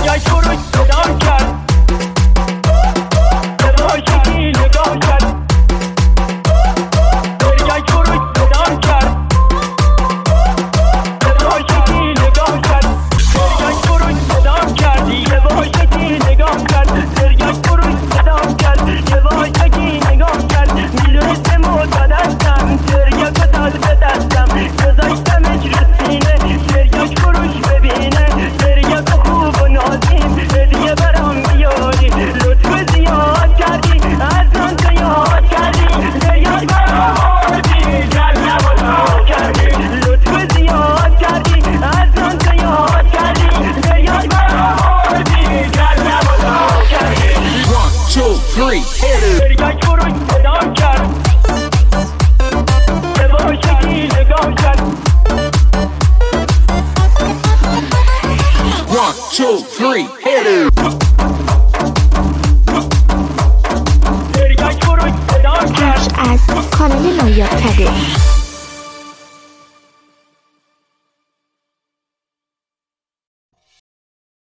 دریای فروش صدا کرد یواشکی نگاه کرد دریای فروش صدا کرد یواشکی نگاه کرد دریای فروش صدا کرد یواشکی نگاه کرد دریای فروش صدا کرد یواشکی نگاه کرد میدونست معتادستم دریاکو داد به دستم گذاشتمش رو سینه دریاک فروش ببینه دریاکو خوب و نازیم هدیه برام بیاری لطف زیاد کردی از من تو یاد کردی دریاک برام آردی جنم و تو کردی لطف زیاد کردی از من تو یاد کردی دریاک برام آردی جنم و تو کردی 1 2 3 hit it دریاک فروش صدا کرد یواشکی نگاه کرد 1 2 3 hit it دریاک فروش صدا کرد از کانال نایاب تده